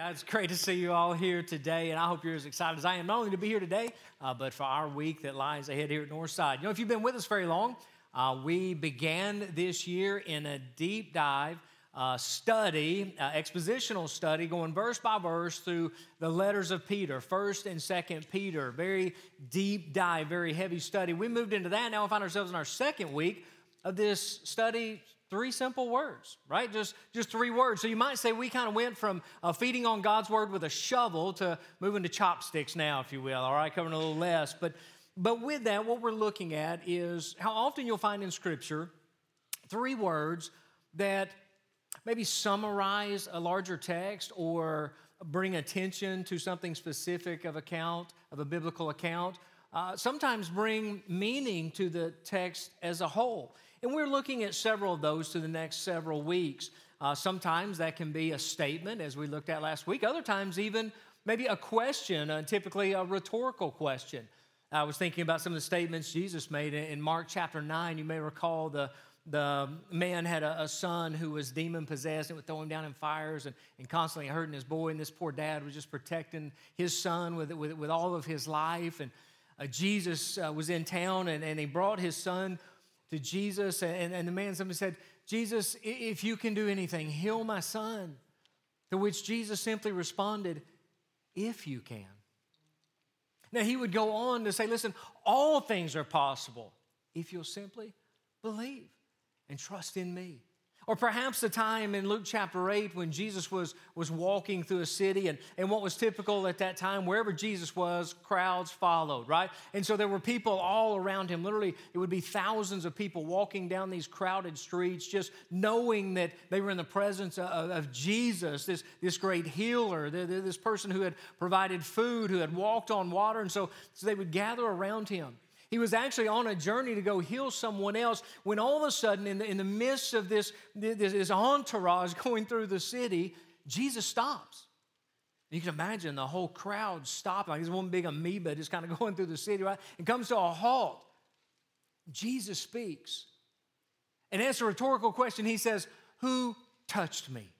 It's great to see you all here today, and I hope you're as excited as I am, not only to be here today, but for our week that lies ahead here at Northside. You know, if you've been with us very long, we began this year in a deep dive study, expositional study, going verse by verse through the letters of Peter, 1st and 2nd Peter. Very deep dive, very heavy study. We moved into that. Now we find ourselves in our second week of this study. 3 simple words, right? Just 3 words. So you might say we kind of went from feeding on God's word with a shovel to moving to chopsticks now, if you will, all right, covering a little less. But with that, what we're looking at is how often you'll find in Scripture 3 words that maybe summarize a larger text or bring attention to something specific of a biblical account, sometimes bring meaning to the text as a whole. And we're looking at several of those through the next several weeks. Sometimes that can be a statement, as we looked at last week. Other times even maybe a question, typically a rhetorical question. I was thinking about some of the statements Jesus made in Mark chapter 9. You may recall the man had a son who was demon-possessed and would throw him down in fires and constantly hurting his boy. And this poor dad was just protecting his son with all of his life. And Jesus was in town and he brought his son to Jesus, and the man simply said, "Jesus, if you can do anything, heal my son." To which Jesus simply responded, "If you can." Now he would go on to say, listen, all things are possible if you'll simply believe and trust in me. Or perhaps the time in Luke chapter 8 when Jesus was walking through a city, and what was typical at that time, wherever Jesus was, crowds followed, right? And so there were people all around him. Literally, it would be thousands of people walking down these crowded streets, just knowing that they were in the presence of Jesus, this great healer, this person who had provided food, who had walked on water. And so they would gather around him. He was actually on a journey to go heal someone else when all of a sudden, in the midst of this entourage going through the city, Jesus stops. You can imagine the whole crowd stopped, like this one big amoeba just kind of going through the city, right? It comes to a halt. Jesus speaks. And answers a rhetorical question. He says, "Who touched me?"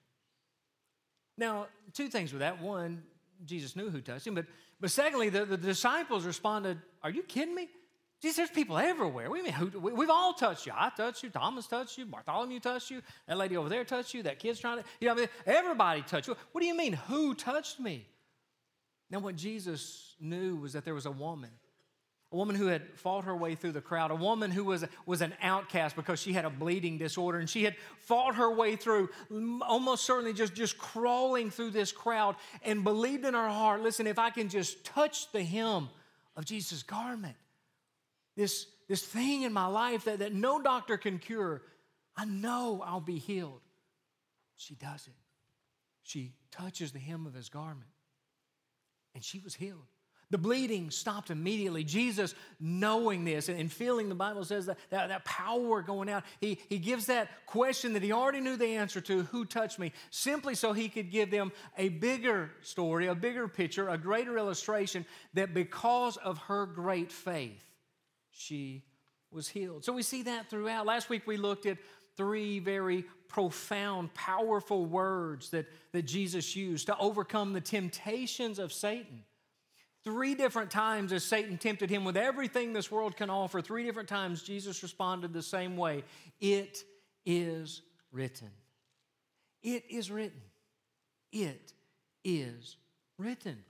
Now, 2 things with that. One, Jesus knew who touched him. But secondly, the disciples responded, "Are you kidding me? Jesus, there's people everywhere. We've all touched you. I touched you. Thomas touched you. Bartholomew touched you. That lady over there touched you. That kid's trying to, everybody touched you. What do you mean, who touched me?" Now, what Jesus knew was that there was a woman who had fought her way through the crowd, a woman who was an outcast because she had a bleeding disorder, and she had fought her way through, almost certainly just crawling through this crowd, and believed in her heart, listen, if I can just touch the hem of Jesus' garment, this thing in my life that no doctor can cure, I know I'll be healed. She does it. She touches the hem of his garment, and she was healed. The bleeding stopped immediately. Jesus, knowing this and feeling, the Bible says that power going out, he gives that question that he already knew the answer to, "Who touched me?" simply so he could give them a bigger story, a bigger picture, a greater illustration that because of her great faith, she was healed. So we see that throughout. Last week we looked at 3 very profound, powerful words that Jesus used to overcome the temptations of Satan. 3 different times as Satan tempted him with everything this world can offer, 3 different times Jesus responded the same way. It is written. It is written. It is written.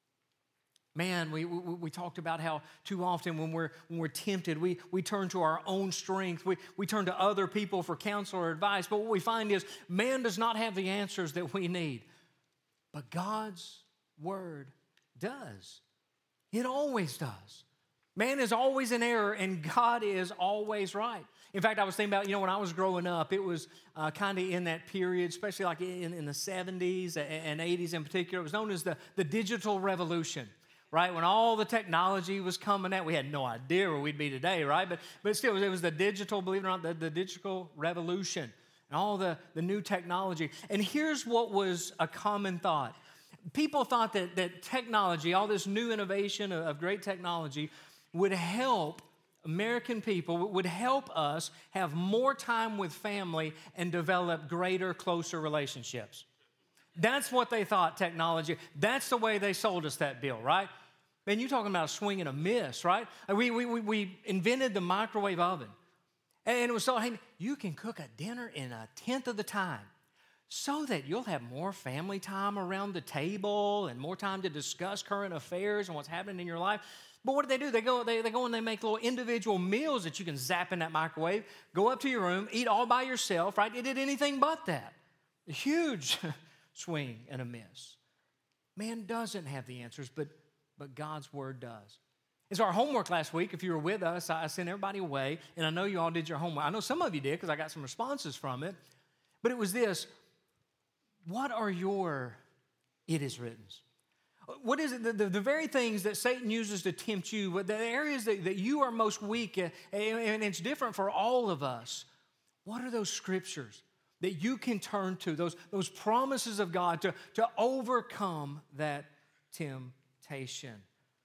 Man, we talked about how too often when we're tempted, we turn to our own strength. We turn to other people for counsel or advice. But what we find is man does not have the answers that we need. But God's word does. It always does. Man is always in error, and God is always right. In fact, I was thinking about, when I was growing up, it was kind of in that period, especially like in the 70s and 80s in particular. It was known as the digital revolution. Right, when all the technology was coming out, we had no idea where we'd be today, right? But still, it was the digital, believe it or not, the digital revolution and all the new technology. And here's what was a common thought. People thought that technology, all this new innovation of great technology, would help American people, would help us have more time with family and develop greater, closer relationships. That's what they thought technology. That's the way they sold us that bill, right? Man, you're talking about a swing and a miss, right? We invented the microwave oven. And it was so, hey, you can cook a dinner in a tenth of the time so that you'll have more family time around the table and more time to discuss current affairs and what's happening in your life. But what do? They go and they make little individual meals that you can zap in that microwave, go up to your room, eat all by yourself, right? It did anything but that. A huge swing and a miss. Man doesn't have the answers, but God's Word does. And so our homework last week, if you were with us, I sent everybody away, and I know you all did your homework. I know some of you did because I got some responses from it. But it was this: what are your it is writtens? What is it, the very things that Satan uses to tempt you, the areas that you are most weak, and it's different for all of us. What are those scriptures that you can turn to, those promises of God to overcome that temptation?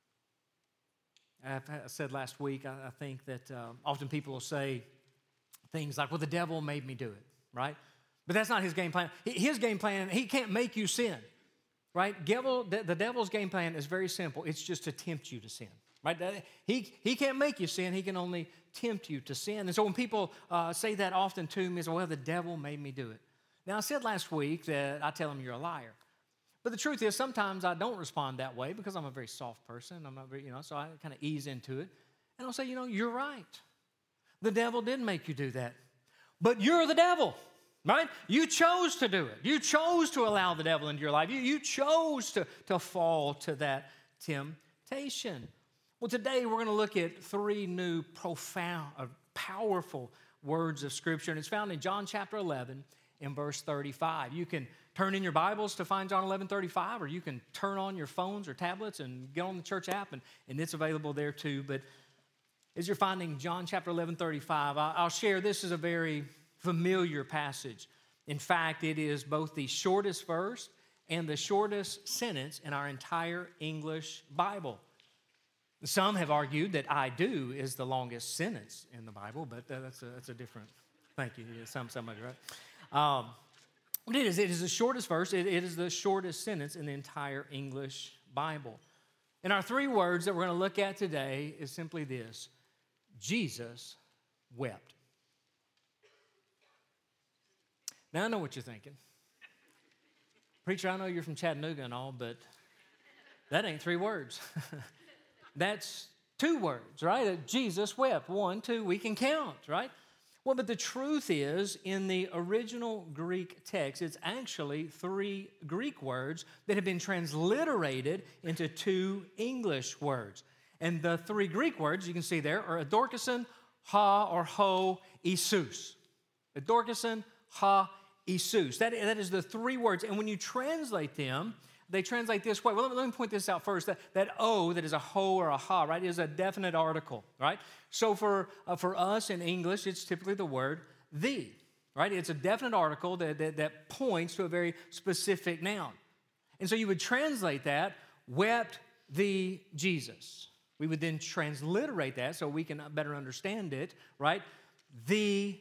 I said last week, I think that often people will say things like, well, the devil made me do it, right? But that's not his game plan. His game plan, he can't make you sin, right? The devil's game plan is very simple. It's just to tempt you to sin, right? He can't make you sin. He can only tempt you to sin. And so when people say that often to me, well, the devil made me do it. Now, I said last week that I tell them you're a liar. But the truth is, sometimes I don't respond that way because I'm a very soft person. I'm not very, so I kind of ease into it. And I'll say, you're right. The devil did make you do that. But you're the devil, right? You chose to do it. You chose to allow the devil into your life. You chose to fall to that temptation. Well, today we're going to look at three new profound, powerful words of Scripture. And it's found in John chapter 11 in verse 35. You can turn in your Bibles to find John 11:35, or you can turn on your phones or tablets and get on the church app, and it's available there too. But as you're finding John chapter 11:35, I'll share this is a very familiar passage. In fact, it is both the shortest verse and the shortest sentence in our entire English Bible. Some have argued that I do is the longest sentence in the Bible, but that's a different, thank you, somebody, right? But it is the shortest verse. It is the shortest sentence in the entire English Bible. And our three words that we're going to look at today is simply this: Jesus wept. Now, I know what you're thinking. Preacher, I know you're from Chattanooga and all, but that ain't three words. That's two words, right? Jesus wept. 1, 2, we can count, right? Well, but the truth is, in the original Greek text, it's actually three Greek words that have been transliterated into two English words. And the three Greek words you can see there are adorkason, ha, or ho, Isus. Adorkason, ha, Isus. That is the three words. And when you translate them, they translate this way. Well, let me point this out first. That O, that is a ho or a ha, right, is a definite article, right? So for us in English, it's typically the word the, right? It's a definite article that points to a very specific noun. And so you would translate that, wept the Jesus. We would then transliterate that so we can better understand it, right? The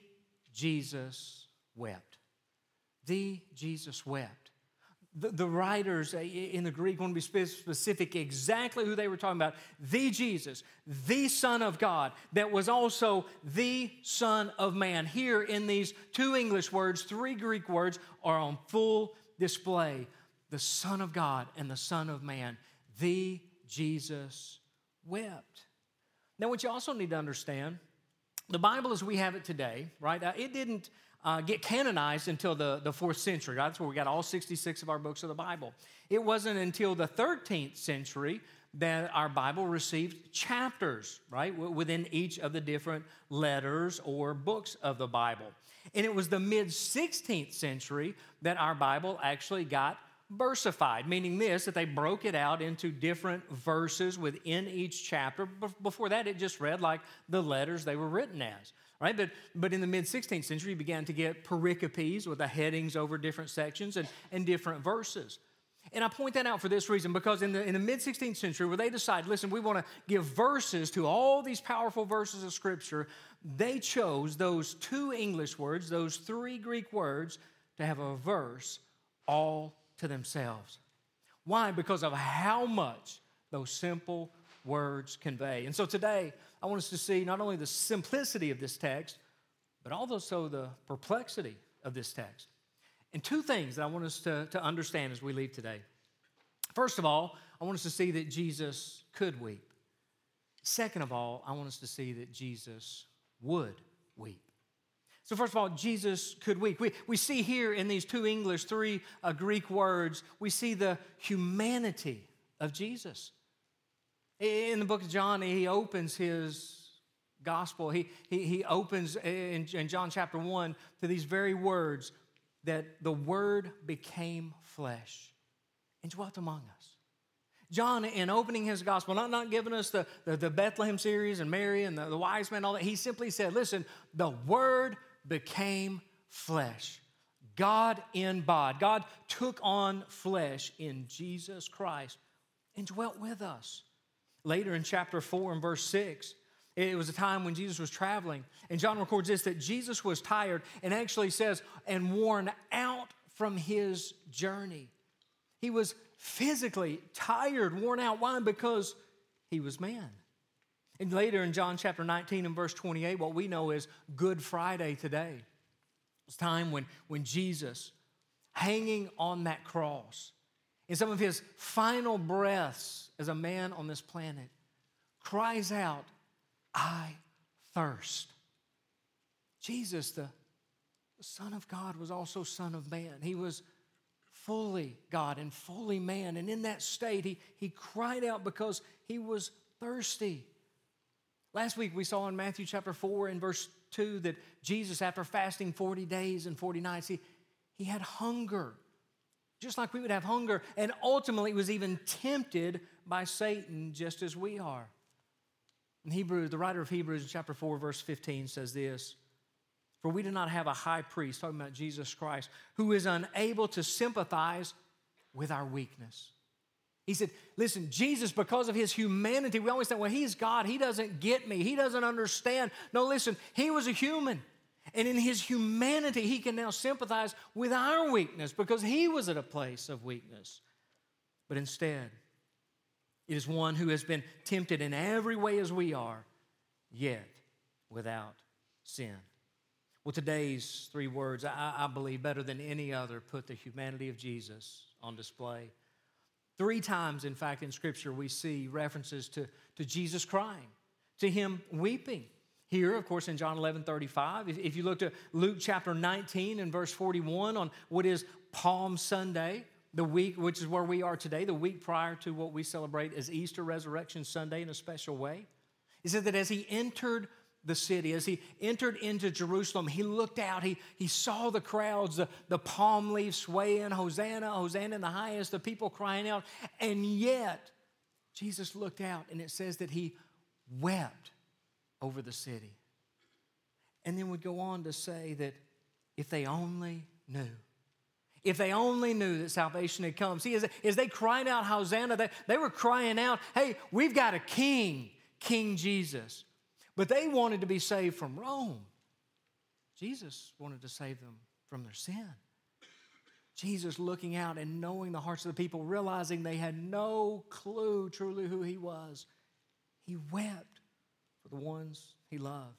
Jesus wept. The Jesus wept. The writers in the Greek want to be specific exactly who they were talking about. The Jesus, the Son of God, that was also the Son of Man. Here in these two English words, three Greek words are on full display. The Son of God and the Son of Man. The Jesus wept. Now, what you also need to understand, the Bible as we have it today, right? It didn't get canonized until the 4th century. Right? That's where we got all 66 of our books of the Bible. It wasn't until the 13th century that our Bible received chapters, right, within each of the different letters or books of the Bible. And it was the mid-16th century that our Bible actually got versified, meaning this, that they broke it out into different verses within each chapter. Before that, it just read like the letters they were written as. Right, but in the mid-16th century, you began to get pericopes with the headings over different sections and different verses. And I point that out for this reason, because in the mid-16th century, where they decided, listen, we want to give verses to all these powerful verses of Scripture, they chose those two English words, those three Greek words, to have a verse all to themselves. Why? Because of how much those simple words convey. And so today, I want us to see not only the simplicity of this text, but also the perplexity of this text. And two things that I want us to understand as we leave today. First of all, I want us to see that Jesus could weep. Second of all, I want us to see that Jesus would weep. So first of all, Jesus could weep. We see here in these two English, three Greek words, we see the humanity of Jesus. In the book of John, he opens his gospel. He opens in John chapter 1 to these very words that the Word became flesh and dwelt among us. John, in opening his gospel, not giving us the Bethlehem series and Mary and the wise men, all that, he simply said, listen, the Word became flesh. God in bod. God took on flesh in Jesus Christ and dwelt with us. Later in chapter 4 and verse 6, it was a time when Jesus was traveling, and John records this, that Jesus was tired, and actually says, and worn out from his journey. He was physically tired, worn out. Why? Because he was man. And later in John chapter 19 and verse 28, what we know is Good Friday today. It's time when Jesus, hanging on that cross, in some of his final breaths as a man on this planet, cries out, I thirst. Jesus, the Son of God, was also Son of Man. He was fully God and fully man. And in that state, he cried out because he was thirsty. Last week we saw in Matthew chapter 4 and verse 2 that Jesus, after fasting 40 days and 40 nights, he had hunger, just like we would have hunger, and ultimately was even tempted by Satan just as we are. In Hebrews, the writer of Hebrews in chapter 4 verse 15 says this, for we do not have a high priest, talking about Jesus Christ, who is unable to sympathize with our weakness. He said, listen, Jesus, because of his humanity, we always think, well, he's God. He doesn't get me. He doesn't understand. No, listen, he was a human. And in his humanity, he can now sympathize with our weakness because he was at a place of weakness. But instead, it is one who has been tempted in every way as we are, yet without sin. Well, today's three words, I believe, better than any other, put the humanity of Jesus on display. 3 times, in fact, in Scripture, we see references to Jesus crying, to him weeping. Here, of course, in John 11:35, if you look to Luke chapter 19 and verse 41 on what is Palm Sunday, the week, which is where we are today, the week prior to what we celebrate as Easter Resurrection Sunday in a special way, it said that as he entered the city, as he entered into Jerusalem, he looked out, he saw the crowds, the palm leaves swaying, Hosanna, Hosanna in the highest, the people crying out, and yet Jesus looked out and it says that he wept over the city. And then would go on to say that if they only knew, if they only knew that salvation had come. See, as they cried out Hosanna, they were crying out, hey, we've got a king, King Jesus. But they wanted to be saved from Rome. Jesus wanted to save them from their sin. Jesus looking out and knowing the hearts of the people, realizing they had no clue truly who he was. He wept for the ones he loved.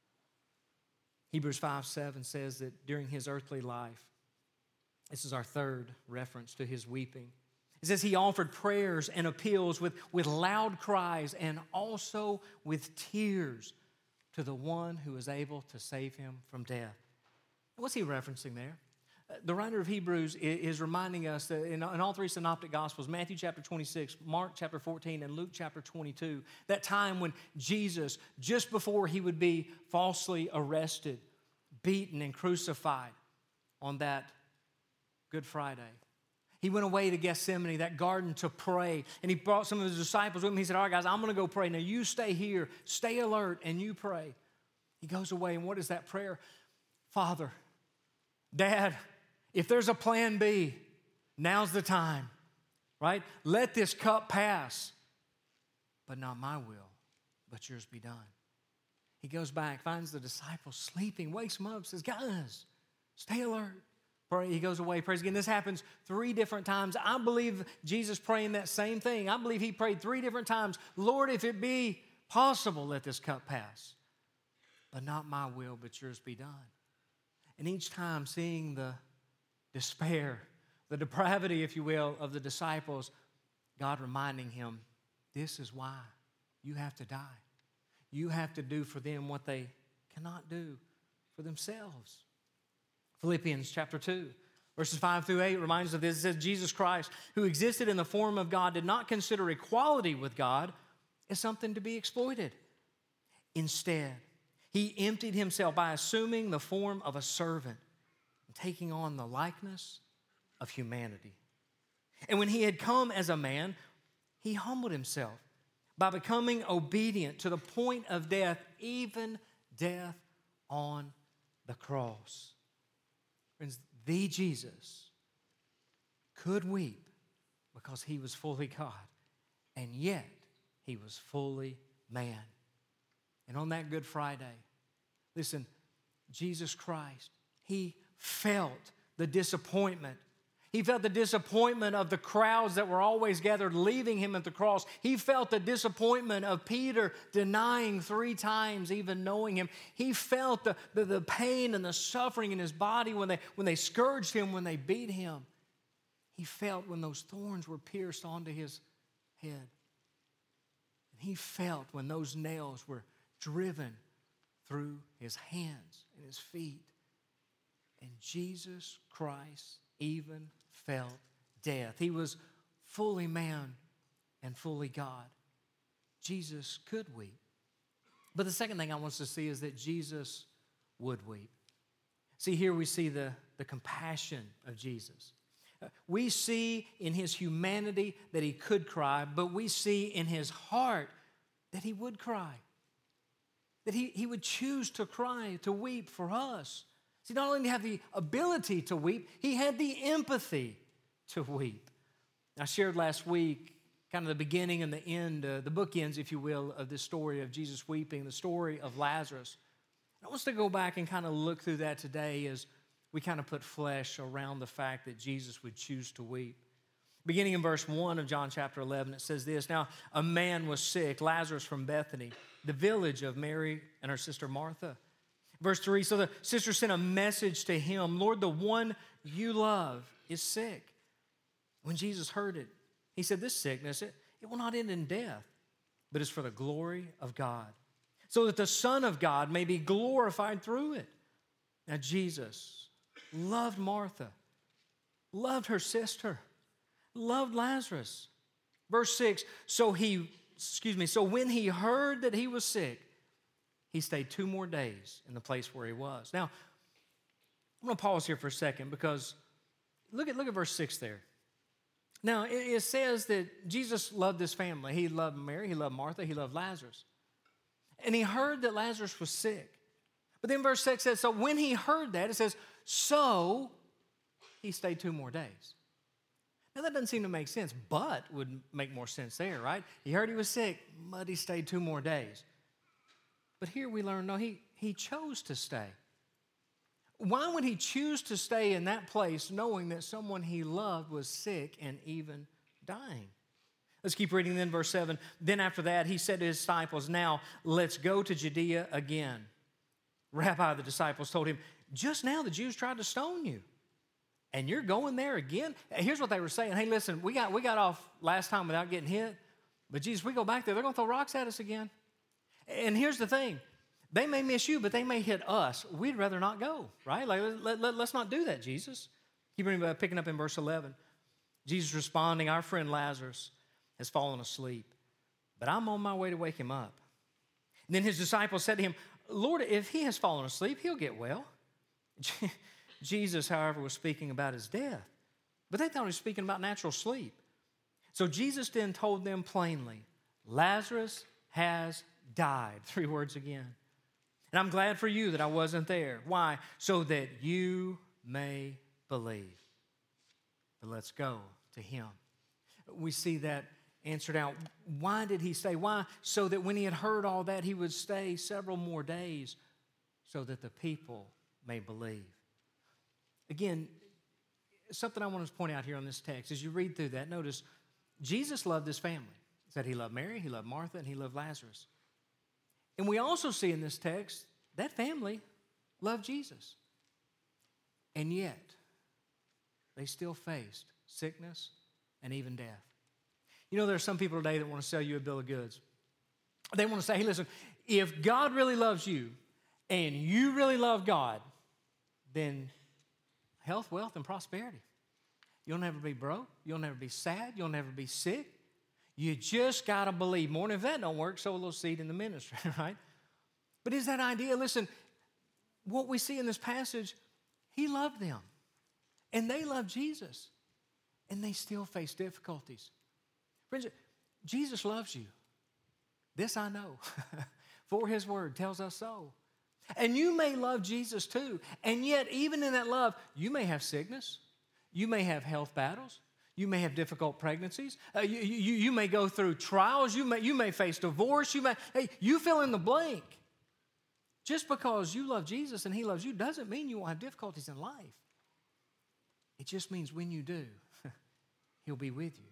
Hebrews 5:7 says that during his earthly life, this is our third reference to his weeping. It says he offered prayers and appeals with loud cries and also with tears to the one who is able to save him from death. What's he referencing there? The writer of Hebrews is reminding us that in all 3 synoptic gospels, Matthew chapter 26, Mark chapter 14, and Luke chapter 22, that time when Jesus, just before he would be falsely arrested, beaten, and crucified on that Good Friday, he went away to Gethsemane, that garden, to pray. And he brought some of his disciples with him. He said, all right, guys, I'm going to go pray. Now you stay here, stay alert, and you pray. He goes away, and what is that prayer? Father, Dad, if there's a plan B, now's the time, right? Let this cup pass, but not my will, but yours be done. He goes back, finds the disciples sleeping, wakes them up, says, guys, stay alert. Pray, he goes away, prays again. This happens 3 different times. I believe Jesus praying that same thing. I believe he prayed 3 different times. Lord, if it be possible, let this cup pass. But not my will, but yours be done. And each time seeing the despair, the depravity, if you will, of the disciples, God reminding him, this is why you have to die. You have to do for them what they cannot do for themselves. Philippians chapter 2, verses 5 through 8 reminds us of this. It says, Jesus Christ, who existed in the form of God, did not consider equality with God as something to be exploited. Instead, he emptied himself by assuming the form of a servant and taking on the likeness of humanity. And when he had come as a man, he humbled himself by becoming obedient to the point of death, even death on the cross. Friends, the Jesus could weep because he was fully God, and yet he was fully man. And on that Good Friday, listen, Jesus Christ, he felt the disappointment. He felt the disappointment of the crowds that were always gathered, leaving him at the cross. He felt the disappointment of Peter denying 3 times, even knowing him. He felt the pain and the suffering in his body when they scourged him, when they beat him. He felt when those thorns were pierced onto his head. And he felt when those nails were driven through his hands and his feet. And Jesus Christ even felt death. He was fully man and fully God. Jesus could weep. But the second thing I want us to see is that Jesus would weep. See, here we see the compassion of Jesus. We see in his humanity that he could cry, but we see in his heart that he would cry. That he would choose to cry, to weep for us. See, not only did he have the ability to weep, he had the empathy to weep. I shared last week kind of the beginning and the end, the bookends, if you will, of this story of Jesus weeping, the story of Lazarus. I want us to go back and kind of look through that today as we kind of put flesh around the fact that Jesus would choose to weep. Beginning in verse 1 of John chapter 11, it says this, Now a man was sick, Lazarus from Bethany, the village of Mary and her sister Martha. Verse 3, so the sister sent a message to him, Lord, the one you love is sick. When Jesus heard it, he said, this sickness, it will not end in death, but is for the glory of God, so that the Son of God may be glorified through it. Now Jesus loved Martha, loved her sister, loved Lazarus. Verse 6, so when he heard that he was sick, he stayed 2 more days in the place where he was. Now, I'm going to pause here for a second because look at verse 6 there. Now, it says that Jesus loved this family. He loved Mary, he loved Martha, he loved Lazarus. And he heard that Lazarus was sick. But then verse 6 says, so when he heard that, it says, so he stayed 2 more days. Now, that doesn't seem to make sense, but would make more sense there, right? He heard he was sick, but he stayed 2 more days. But here we learn, no, he chose to stay. Why would he choose to stay in that place knowing that someone he loved was sick and even dying? Let's keep reading then, verse 7. Then after that, he said to his disciples, now let's go to Judea again. Rabbi, the disciples told him, just now the Jews tried to stone you, and you're going there again? Here's what they were saying. Hey, listen, we got off last time without getting hit, but Jesus, we go back there, they're going to throw rocks at us again. And here's the thing. They may miss you, but they may hit us. We'd rather not go, right? Like, let's not do that, Jesus. Keep picking up in verse 11. Jesus responding, our friend Lazarus has fallen asleep, but I'm on my way to wake him up. And then his disciples said to him, Lord, if he has fallen asleep, he'll get well. Jesus, however, was speaking about his death, but they thought he was speaking about natural sleep. So Jesus then told them plainly, Lazarus has died. 3 words again. And I'm glad for you that I wasn't there. Why? So that you may believe. But let's go to him. We see that answered out. Why did he stay? Why? So that when he had heard all that, he would stay several more days so that the people may believe. Again, something I want to point out here on this text, as you read through that, notice Jesus loved his family. He said he loved Mary, he loved Martha, and he loved Lazarus. And we also see in this text that family loved Jesus. And yet, they still faced sickness and even death. You know, there are some people today that want to sell you a bill of goods. They want to say, hey, listen, if God really loves you and you really love God, then health, wealth, and prosperity. You'll never be broke. You'll never be sad. You'll never be sick. You just got to believe more. And if that don't work, sow a little seed in the ministry, right? But is that idea, listen, what we see in this passage, he loved them. And they loved Jesus. And they still face difficulties. Friends, Jesus loves you. This I know. For his word tells us so. And you may love Jesus too. And yet, even in that love, you may have sickness. You may have health battles. You may have difficult pregnancies. You may go through trials. You may face divorce. You fill in the blank. Just because you love Jesus and he loves you doesn't mean you won't have difficulties in life. It just means when you do, he'll be with you.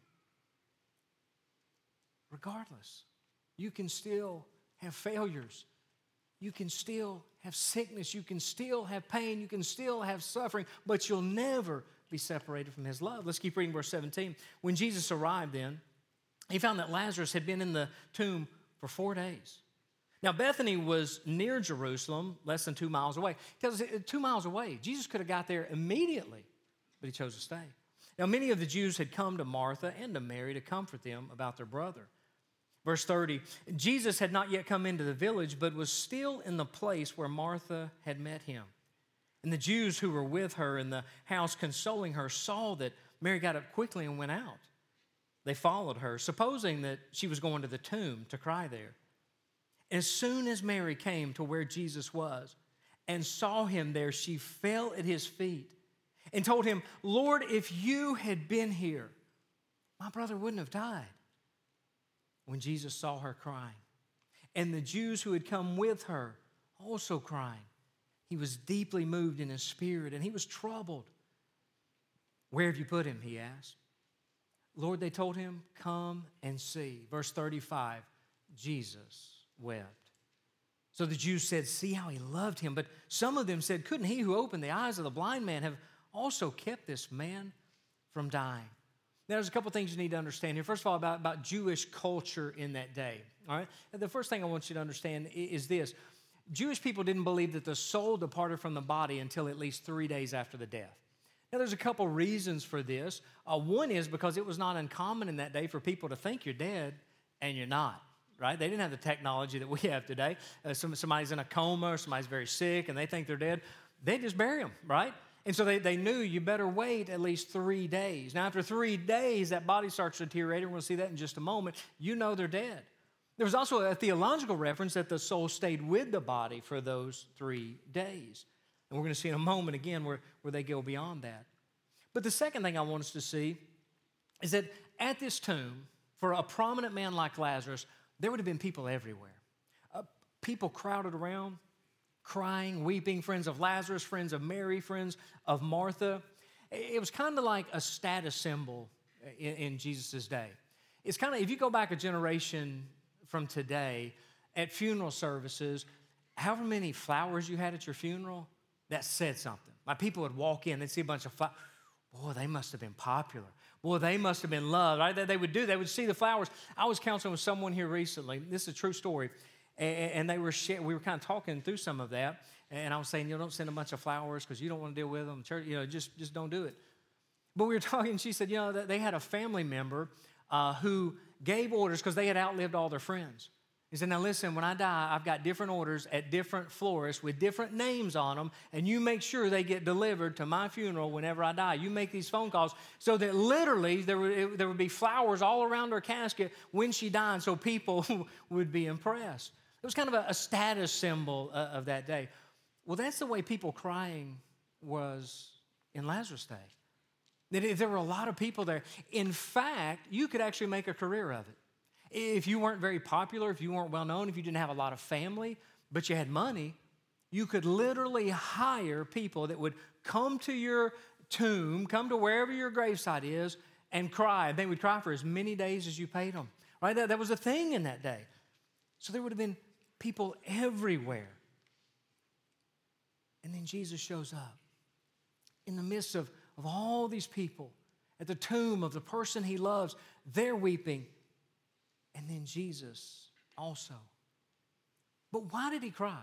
Regardless, you can still have failures. You can still have sickness. You can still have pain. You can still have suffering, but you'll never be separated from his love. Let's keep reading verse 17. When Jesus arrived then, he found that Lazarus had been in the tomb for 4 days. Now, Bethany was near Jerusalem, less than 2 miles away. Because 2 miles away, Jesus could have got there immediately, but he chose to stay. Now, many of the Jews had come to Martha and to Mary to comfort them about their brother. Verse 30, Jesus had not yet come into the village, but was still in the place where Martha had met him. And the Jews who were with her in the house consoling her saw that Mary got up quickly and went out. They followed her, supposing that she was going to the tomb to cry there. As soon as Mary came to where Jesus was and saw him there, she fell at his feet and told him, Lord, if you had been here, my brother wouldn't have died. When Jesus saw her crying, and the Jews who had come with her also crying, he was deeply moved in his spirit, and he was troubled. Where have you put him? He asked. Lord, they told him, come and see. Verse 35, Jesus wept. So the Jews said, see how he loved him. But some of them said, couldn't he who opened the eyes of the blind man have also kept this man from dying? Now, there's a couple things you need to understand here. First of all, about Jewish culture in that day. All right? And the first thing I want you to understand is this. Jewish people didn't believe that the soul departed from the body until at least 3 days after the death. Now, there's a couple reasons for this. One is because it was not uncommon in that day for people to think you're dead and you're not, right? They didn't have the technology that we have today. Somebody's in a coma or somebody's very sick and they think they're dead. They just bury them, right? And so they knew you better wait at least 3 days. Now, after 3 days, that body starts to deteriorate. We're going to see that in just a moment. You know they're dead. There was also a theological reference that the soul stayed with the body for those 3 days. And we're going to see in a moment again where they go beyond that. But the second thing I want us to see is that at this tomb, for a prominent man like Lazarus, there would have been people everywhere. People crowded around, crying, weeping, friends of Lazarus, friends of Mary, friends of Martha. It was kind of like a status symbol in Jesus' day. It's kind of, if you go back a generation from today, at funeral services, however many flowers you had at your funeral, that said something. Like people would walk in, they'd see a bunch of flowers. Boy, they must have been popular. Boy, they must have been loved. Right? They would see the flowers. I was counseling with someone here recently. This is a true story. And we were kind of talking through some of that. And I was saying, don't send a bunch of flowers because you don't want to deal with them. Church, just don't do it. But we were talking, she said, that they had a family member who gave orders because they had outlived all their friends. He said, now listen, when I die, I've got different orders at different florists with different names on them, and you make sure they get delivered to my funeral whenever I die. You make these phone calls so that literally there would be flowers all around her casket when she died so people would be impressed. It was kind of a status symbol of that day. Well, that's the way people crying was in Lazarus' day. There were a lot of people there. In fact, you could actually make a career of it. If you weren't very popular, if you weren't well known, if you didn't have a lot of family, but you had money, you could literally hire people that would come to your tomb, come to wherever your gravesite is, and cry. And they would cry for as many days as you paid them. Right? That was a thing in that day. So there would have been people everywhere. And then Jesus shows up in the midst of all these people at the tomb of the person he loves. They're weeping. And then Jesus also. But why did he cry?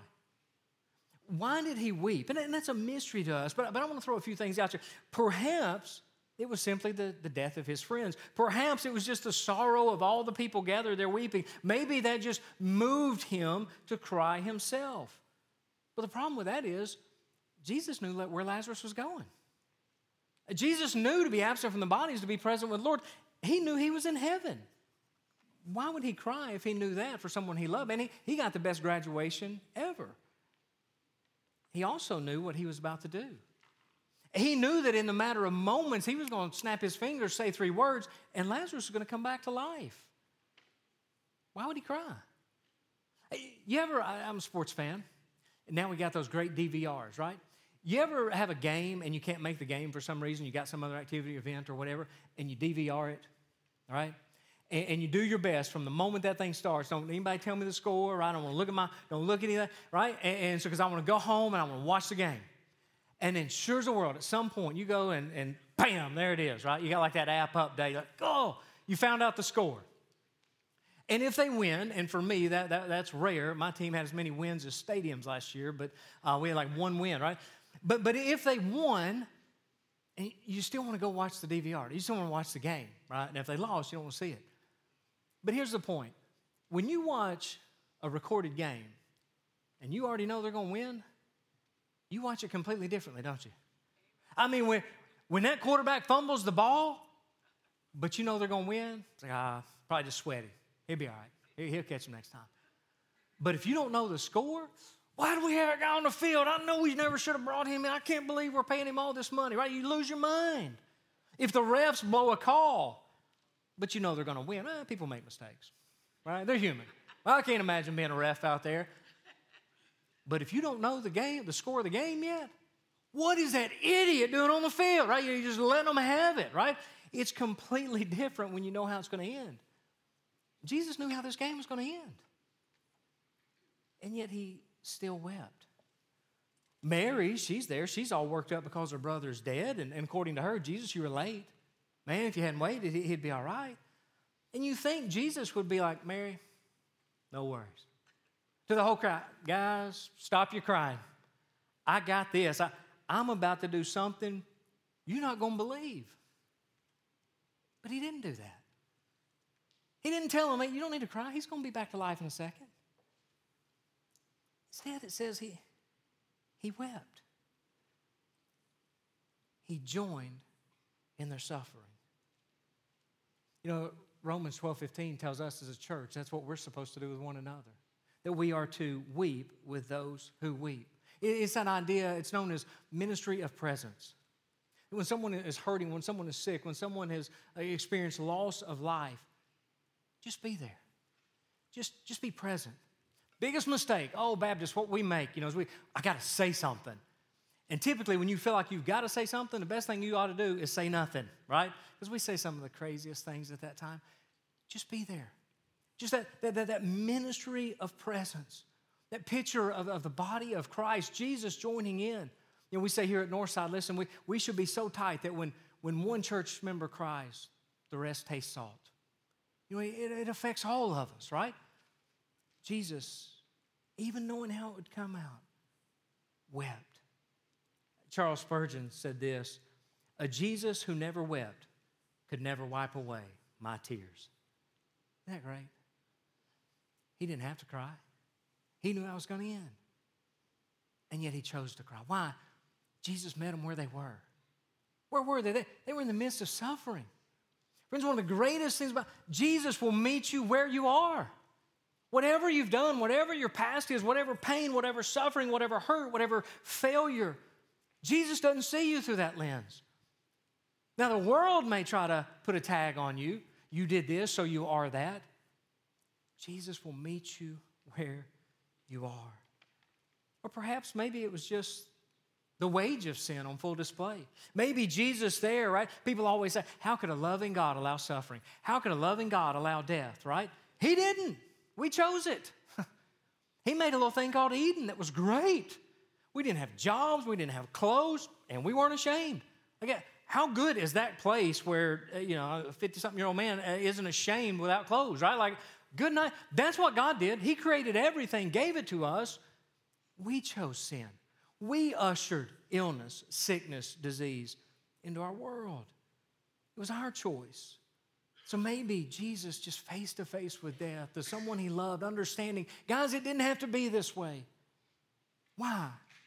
Why did he weep? And that's a mystery to us. But I want to throw a few things out there. Perhaps it was simply the death of his friends. Perhaps it was just the sorrow of all the people gathered there weeping. Maybe that just moved him to cry himself. But the problem with that is Jesus knew where Lazarus was going. Jesus knew to be absent from the body is to be present with the Lord. He knew he was in heaven. Why would he cry if he knew that for someone he loved? And he got the best graduation ever. He also knew what he was about to do. He knew that in a matter of moments, he was going to snap his fingers, say 3 words, and Lazarus was going to come back to life. Why would he cry? I'm a sports fan, and now we got those great DVRs, right? You ever have a game and you can't make the game for some reason, you got some other activity, event, or whatever, and you DVR it, all right? And you do your best from the moment that thing starts. Don't anybody tell me the score, right? I don't want to look at don't look at anything, right? And so because I want to go home and I want to watch the game. And then sure as the world, at some point you go and bam, there it is, right? You got like that app update, like, oh, you found out the score. And if they win, and for me, that's rare. My team had as many wins as stadiums last year, but we had like 1 win, right? But if they won, and you still want to go watch the DVR. You still want to watch the game, right? And if they lost, you don't want to see it. But here's the point. When you watch a recorded game and you already know they're going to win, you watch it completely differently, don't you? I mean, when that quarterback fumbles the ball, but you know they're going to win, it's like, probably just sweaty. He'll be all right. He'll catch him next time. But if you don't know the score, why do we have a guy on the field? I know we never should have brought him in. I can't believe we're paying him all this money, right? You lose your mind. If the refs blow a call, but you know they're going to win, people make mistakes, right? They're human. Well, I can't imagine being a ref out there. But if you don't know the score of the game yet, what is that idiot doing on the field, right? You just let them have it, right? It's completely different when you know how it's going to end. Jesus knew how this game was going to end. And yet he still wept. Mary, she's there. She's all worked up because her brother's dead. And according to her, Jesus, you were late. Man, if you hadn't waited, he'd be all right. And you think Jesus would be like, Mary, no worries. To the whole crowd, guys, stop your crying. I got this. I'm about to do something you're not going to believe. But he didn't do that. He didn't tell him, hey, you don't need to cry. He's going to be back to life in a second. Instead, it says he wept. He joined in their suffering. You know, Romans 12:15 tells us as a church, that's what we're supposed to do with one another. That we are to weep with those who weep. It's that idea, it's known as ministry of presence. When someone is hurting, when someone is sick, when someone has experienced loss of life, just be there. Just be present. Biggest mistake, Baptists, what we make, is I got to say something. And typically when you feel like you've got to say something, the best thing you ought to do is say nothing, right? Because we say some of the craziest things at that time. Just be there. Just that ministry of presence, that picture of the body of Christ, Jesus joining in. We say here at Northside, listen, we should be so tight that when one church member cries, the rest taste salt. It affects all of us, right? Jesus, even knowing how it would come out, wept. Charles Spurgeon said this, a Jesus who never wept could never wipe away my tears. Isn't that great? He didn't have to cry. He knew how it was going to end. And yet he chose to cry. Why? Jesus met them where they were. Where were they? They were in the midst of suffering. Friends, one of the greatest things about Jesus will meet you where you are. Whatever you've done, whatever your past is, whatever pain, whatever suffering, whatever hurt, whatever failure, Jesus doesn't see you through that lens. Now, the world may try to put a tag on you. You did this, so you are that. Jesus will meet you where you are. Or perhaps maybe it was just The wage of sin on full display. Maybe Jesus there, right? People always say, how could a loving God allow suffering? How could a loving God allow death, right? He didn't. We chose it. He made a little thing called Eden that was great. We didn't have jobs, we didn't have clothes, and we weren't ashamed. Again, how good is that place where, a 50-something-year-old man isn't ashamed without clothes, right? Like, good night. That's what God did. He created everything, gave it to us. We chose sin. We ushered illness, sickness, disease into our world. It was our choice. So maybe Jesus just face to face with death, the someone he loved, understanding, guys, it didn't have to be this way. Why?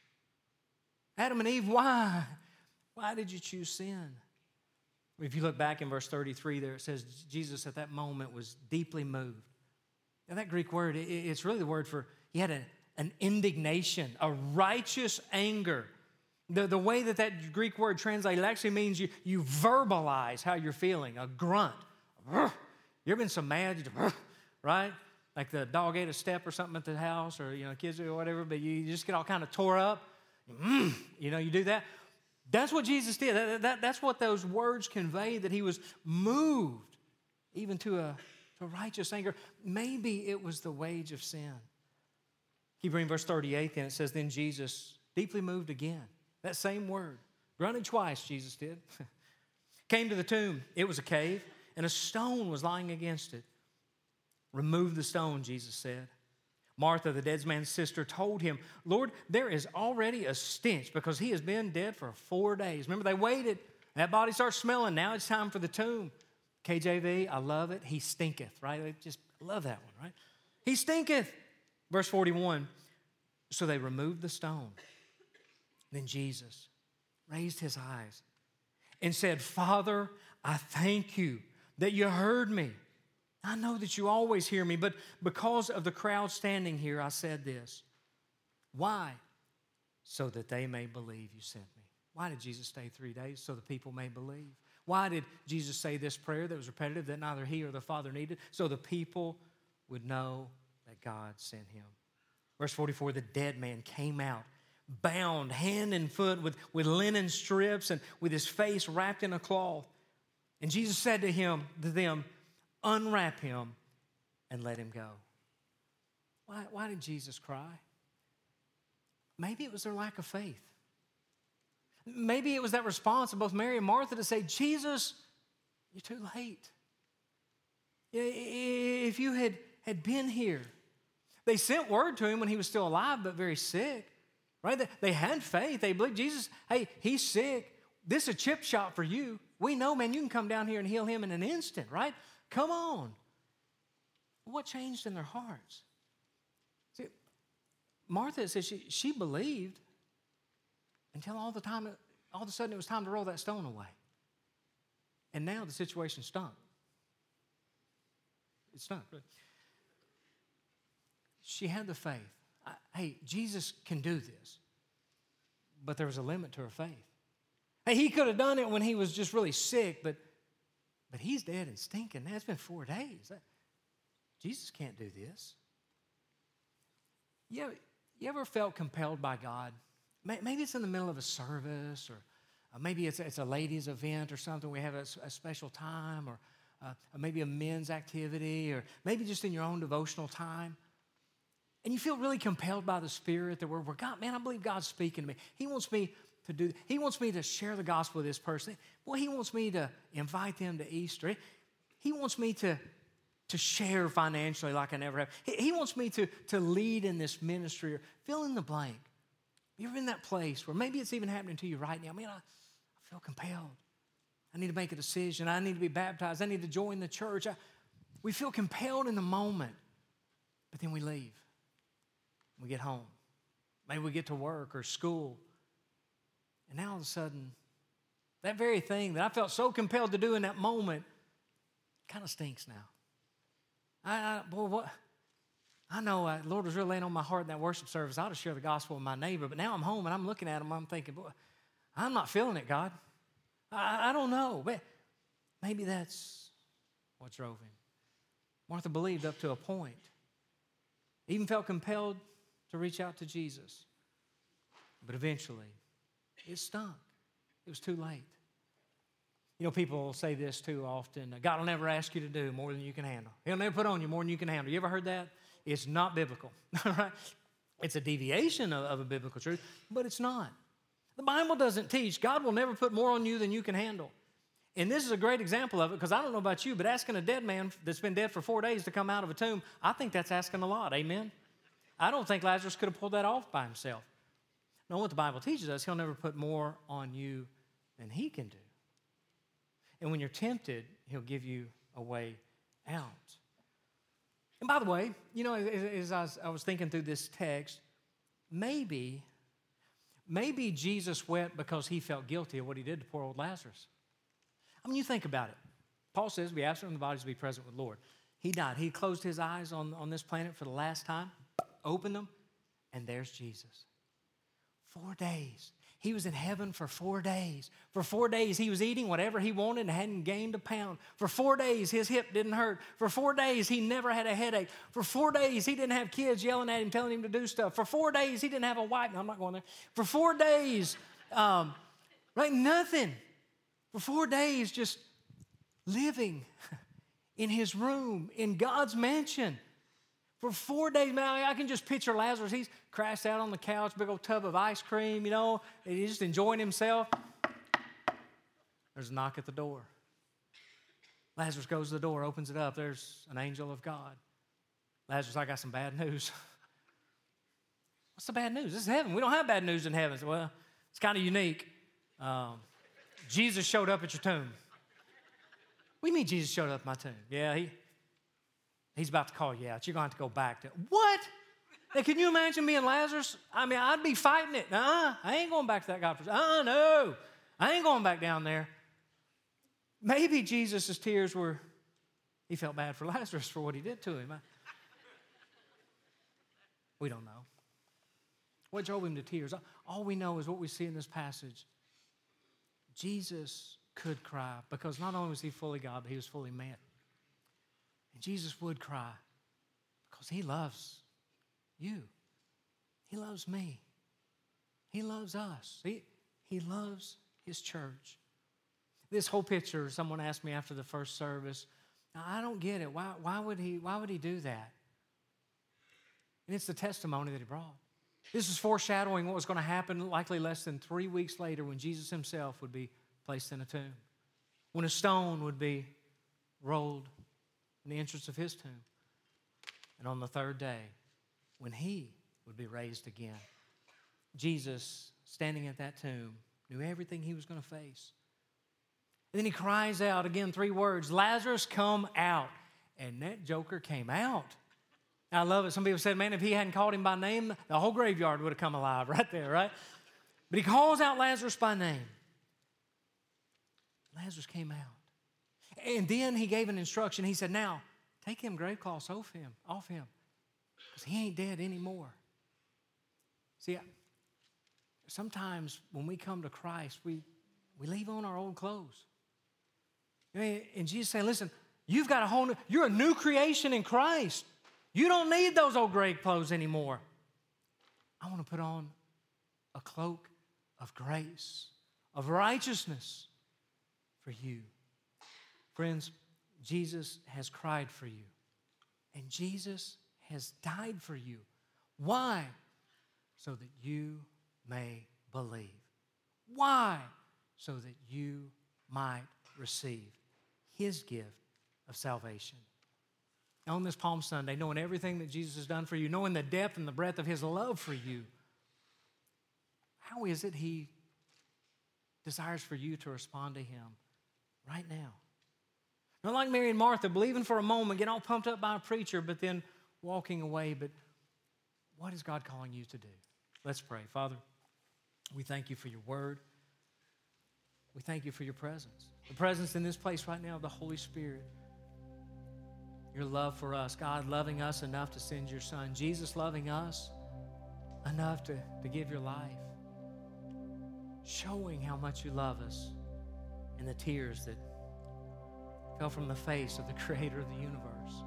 Adam and Eve, why? Why did you choose sin? If you look back in verse 33 there, it says Jesus at that moment was deeply moved. Now that Greek word, it's really the word for, he had an indignation, a righteous anger. The way that Greek word translated actually means you verbalize how you're feeling, a grunt. You ever been so mad, right? Like the dog ate a step or something at the house, or kids or whatever, but you just get all kind of tore up. You do that. That's what Jesus did. That's what those words convey, that he was moved even to a righteous anger. Maybe it was the wage of sin. Keep reading verse 38, then it says, then Jesus deeply moved again. That same word. Grunted twice, Jesus did. Came to the tomb. It was a cave, and a stone was lying against it. Remove the stone, Jesus said. Martha, the dead man's sister, told him, Lord, there is already a stench because he has been dead for 4 days. Remember, they waited. That body starts smelling. Now it's time for the tomb. KJV, I love it. He stinketh, right? I just love that one, right? He stinketh. Verse 41, so they removed the stone. Then Jesus raised his eyes and said, Father, I thank you that you heard me. I know that you always hear me, but because of the crowd standing here, I said this. Why? So that they may believe you sent me. Why did Jesus stay 3 days? So the people may believe. Why did Jesus say this prayer that was repetitive, that neither he or the Father needed? So the people would know that God sent him. Verse 44, the dead man came out, bound hand and foot with linen strips and with his face wrapped in a cloth. And Jesus said to them, unwrap him and let him go. Why did Jesus cry? Maybe it was their lack of faith. Maybe it was that response of both Mary and Martha to say, Jesus, you're too late. If you had been here. They sent word to him when he was still alive, but very sick, right? They had faith. They believed Jesus, hey, he's sick. This is a chip shot for you. We know, man, you can come down here and heal him in an instant, right? Come on. What changed in their hearts? See, Martha says she believed until all of a sudden it was time to roll that stone away. And now the situation stunk. It stunk. She had the faith. Hey, Jesus can do this. But there was a limit to her faith. Hey, he could have done it when he was just really sick, but he's dead and stinking. Now, it's been 4 days. Jesus can't do this. You ever felt compelled by God? Maybe it's in the middle of a service, or maybe it's a ladies' event or something. We have a special time, or maybe a men's activity, or maybe just in your own devotional time. And you feel really compelled by the Spirit that we're God, man, I believe God's speaking to me. He wants me to share the gospel with this person. Boy, he wants me to invite them to Easter. He wants me to share financially like I never have. He wants me to lead in this ministry, or fill in the blank. You're in that place where maybe it's even happening to you right now. Man, I feel compelled. I need to make a decision. I need to be baptized. I need to join the church. We feel compelled in the moment, but then we leave. We get home. Maybe we get to work or school. And now all of a sudden, that very thing that I felt so compelled to do in that moment kind of stinks now. I know Lord was really laying on my heart in that worship service. I ought to share the gospel with my neighbor. But now I'm home and I'm looking at him. I'm thinking, boy, I'm not feeling it, God. I don't know. But maybe that's what drove him. Martha believed up to a point. Even felt compelled to reach out to Jesus. But eventually, It stunk. It was too late. You know, people say this too often. God will never ask you to do more than you can handle. He'll never put on you more than you can handle. You ever heard that? It's not biblical. Right? It's a deviation of a biblical truth, but it's not. The Bible doesn't teach God will never put more on you than you can handle. And this is a great example of it, because I don't know about you, but asking a dead man that's been dead for 4 days to come out of a tomb, I think that's asking a lot. Amen? I don't think Lazarus could have pulled that off by himself. No, what the Bible teaches us, he'll never put more on you than he can do. And when you're tempted, he'll give you a way out. And by the way, you know, as I was thinking through this text, maybe Jesus wept because he felt guilty of what he did to poor old Lazarus. I mean, you think about it. Paul says we absent from the bodies to be present with the Lord. He died. He closed his eyes on this planet for the last time, opened them, and there's Jesus. 4 days. He was in heaven for 4 days. For 4 days, he was eating whatever he wanted and hadn't gained a pound. For 4 days, his hip didn't hurt. For 4 days, he never had a headache. For 4 days, he didn't have kids yelling at him, telling him to do stuff. For 4 days, he didn't have a wife. No, I'm not going there. For 4 days, right, nothing. For 4 days, just living in his room, in God's mansion. For 4 days, man, I can just picture Lazarus. He's crashed out on the couch, big old tub of ice cream, you know, and he's just enjoying himself. There's a knock at the door. Lazarus goes to the door, opens it up. There's an angel of God. Lazarus, I got some bad news. What's the bad news? This is heaven. We don't have bad news in heaven. So, well, it's kind of unique. Jesus showed up at your tomb. What do you mean Jesus showed up at my tomb? Yeah, He's about to call you out. You're going to have to go back to, what? Hey, can you imagine me and Lazarus? I mean, I'd be fighting it. I ain't going back to that God. No, I ain't going back down there. Maybe Jesus' tears were, he felt bad for Lazarus for what he did to him. We don't know. What drove him to tears? All we know is what we see in this passage. Jesus could cry because not only was he fully God, but he was fully man. And Jesus would cry because he loves you. He loves me. He loves us. He loves his church. This whole picture, someone asked me after the first service, I don't get it. Why would he do that? And it's the testimony that he brought. This is foreshadowing what was going to happen likely less than 3 weeks later when Jesus himself would be placed in a tomb, when a stone would be rolled in the entrance of his tomb. And on the third day, when he would be raised again, Jesus, standing at that tomb, knew everything he was going to face. And then he cries out again 3 words, Lazarus, come out. And that joker came out. I love it. Some people said, man, if he hadn't called him by name, the whole graveyard would have come alive right there, right? But he calls out Lazarus by name. Lazarus came out. And then he gave an instruction. He said, now, take him grave cloths off him, because he ain't dead anymore. See, sometimes when we come to Christ, we leave on our old clothes. And Jesus saying, listen, you've got a whole new, you're a new creation in Christ. You don't need those old grave clothes anymore. I want to put on a cloak of grace, of righteousness for you. Friends, Jesus has cried for you, and Jesus has died for you. Why? So that you may believe. Why? So that you might receive his gift of salvation. On this Palm Sunday, knowing everything that Jesus has done for you, knowing the depth and the breadth of his love for you, how is it he desires for you to respond to him right now? Not like Mary and Martha, believing for a moment, getting all pumped up by a preacher, but then walking away. But what is God calling you to do? Let's pray. Father, we thank you for your word. We thank you for your presence. The presence in this place right now of the Holy Spirit. Your love for us. God loving us enough to send your Son. Jesus loving us enough to give your life. Showing how much you love us in the tears that fell from the face of the creator of the universe.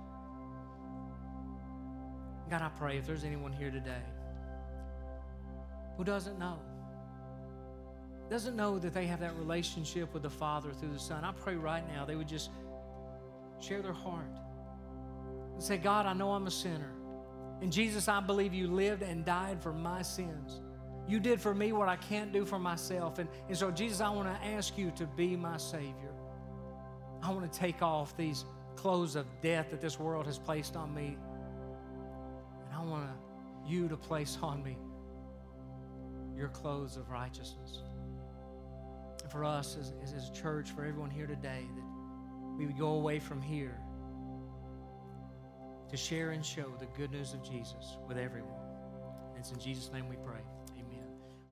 God, I pray if there's anyone here today who doesn't know, doesn't know that they have that relationship with the Father through the Son, I pray right now they would just share their heart and say, God, I know I'm a sinner. And Jesus, I believe you lived and died for my sins. You did for me what I can't do for myself. And so, Jesus, I want to ask you to be my Savior. I want to take off these clothes of death that this world has placed on me. And I want you to place on me your clothes of righteousness. And for us as a church, for everyone here today, that we would go away from here to share and show the good news of Jesus with everyone. And it's in Jesus' name we pray.